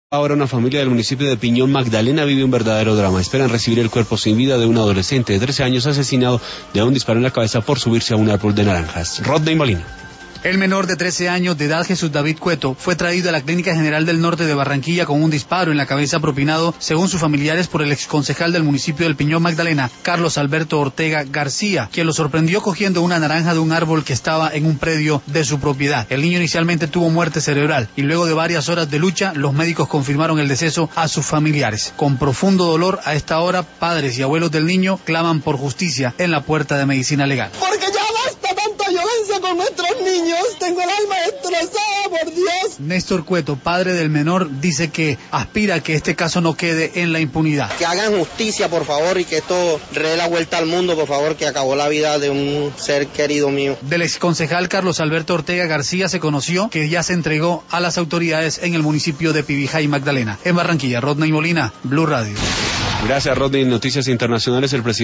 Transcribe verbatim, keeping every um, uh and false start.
Ahora una familia del municipio de Piñón Magdalena vive un verdadero drama. Esperan recibir el cuerpo sin vida de un adolescente de trece años asesinado de un disparo en la cabeza por subirse a un árbol de naranjas. Rodney Molina. El menor de trece años de edad, Jesús David Cueto, fue traído a la Clínica General del Norte de Barranquilla con un disparo en la cabeza propinado, según sus familiares, por el exconcejal del municipio del Piñón Magdalena, Carlos Alberto Ortega García, quien lo sorprendió cogiendo una naranja de un árbol que estaba en un predio de su propiedad. El niño inicialmente tuvo muerte cerebral y luego de varias horas de lucha, los médicos confirmaron el deceso a sus familiares. Con profundo dolor, a esta hora, padres y abuelos del niño claman por justicia en la puerta de Medicina Legal. Porque ya basta tanta violencia con nuestros niños. Tengo el alma destrozada, por Dios. Néstor Cueto, padre del menor, dice que aspira a que este caso no quede en la impunidad. Que hagan justicia, por favor, y que esto dé la vuelta al mundo, por favor, que acabó la vida de un ser querido mío. Del exconcejal Carlos Alberto Ortega García se conoció que ya se entregó a las autoridades en el municipio de Pibijay, Magdalena. En Barranquilla, Rodney Molina, Blue Radio. Gracias, Rodney. Noticias internacionales. El presidente